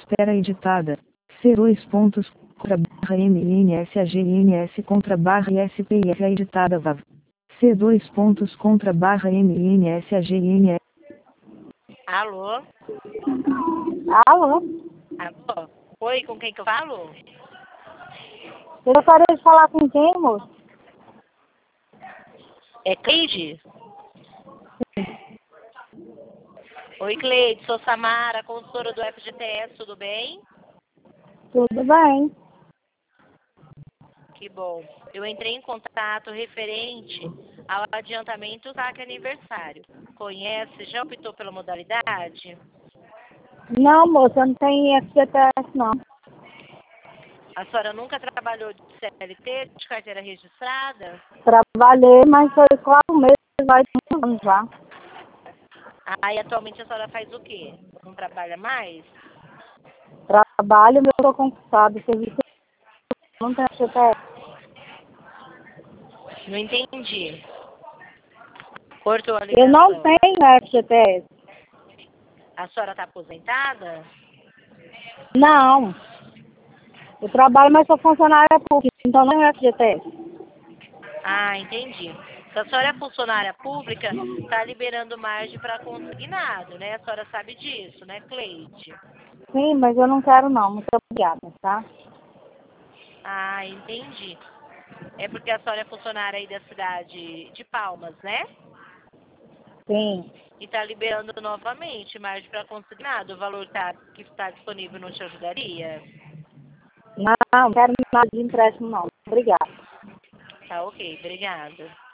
espera editada. C2 pontos, contra barra MNSAGNS contra barra ISPR editada VAV. C2 pontos contra barra MNSAGNS. Alô? Alô? Alô? Oi, com quem que eu falo? Eu gostaria de falar com quem, moço? É Cleide? Oi, Cleide, sou Samara, consultora do FGTS, tudo bem? Tudo bem. Que bom. Eu entrei em contato referente ao adiantamento saque aniversário. Conhece? Já optou pela modalidade? Não, moça, eu não tenho FGTS, não. A senhora nunca trabalhou de CLT, de carteira registrada? Trabalhei, mas foi 4 meses, vai ter uns anos já. Ah, e atualmente a senhora faz o quê? Não trabalha mais? Trabalho, eu estou concursado, serviço não tem FGTS. Não entendi. Cortou a Eu ligação. não tenho FGTS. A senhora está aposentada? Não. Eu trabalho, mas sou funcionária pública, então não é FGTS. Ah, entendi. Se a senhora é funcionária pública, está liberando margem para consignado, né? A senhora sabe disso, né, Cleide? Sim, mas eu não quero não, muito obrigada, tá? Ah, entendi. É porque a senhora é funcionária aí da cidade de Palmas, né? Sim. E está liberando novamente margem para consignado. O valor que está disponível não te ajudaria? Não, não quero nada de empréstimo não. Obrigada. Tá ok, obrigada.